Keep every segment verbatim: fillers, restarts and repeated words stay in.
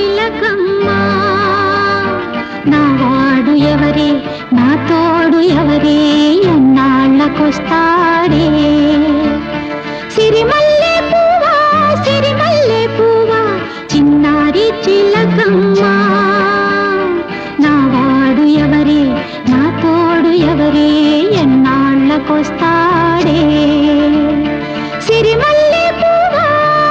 చిలకమ్మ నా వాడు ఎవరే నా తోడు ఎవరే ఎన్నాళ్ళకొస్తాడే సిరిమల్లె పువ్వా సిరిమల్లె పువ్వా చిన్నారి చిలకమ్మ నా వాడు ఎవరే నా తోడు ఎవరే ఎన్నాళ్ళకొస్తాడే సిరిమల్లె పువ్వా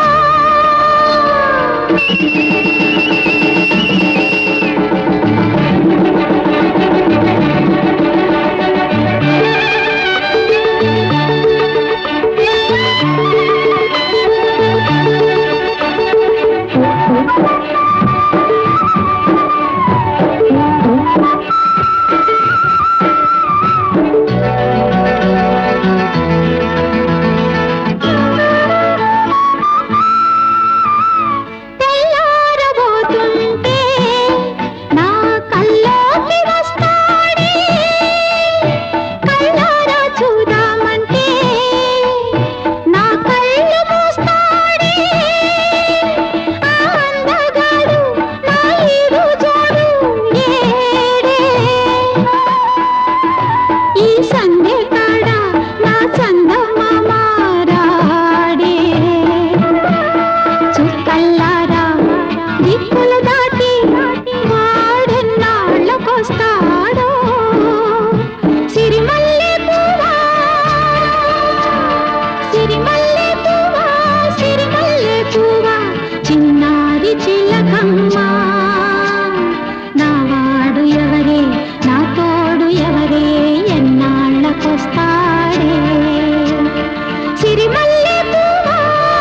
చిన్నారి చిలకమ్మ నా వాడు ఎవరే నా తోడు ఎవరే ఎన్నాళ్ళకొస్తాడే సిరిమల్లె పువ్వా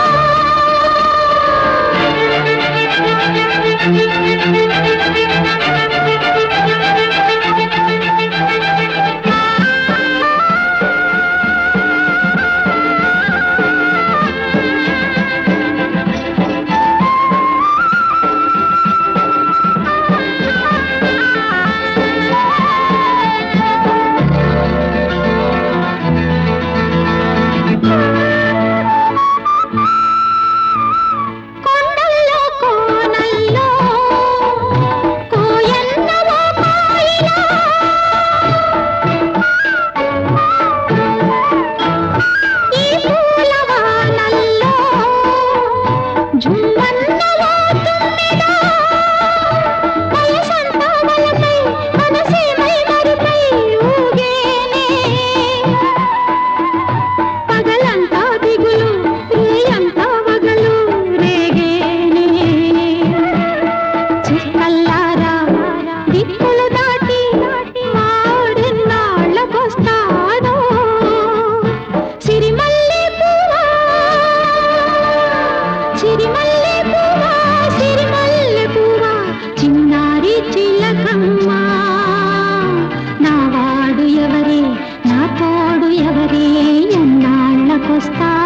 సిరిమల్లె పువ్వా సిరిమల్లె పువ్వా చిన్నారి చిలకమ్మ నా వాడు ఎవరే నా తోడు ఎవరే ఎన్నాళ్ళకొస్తా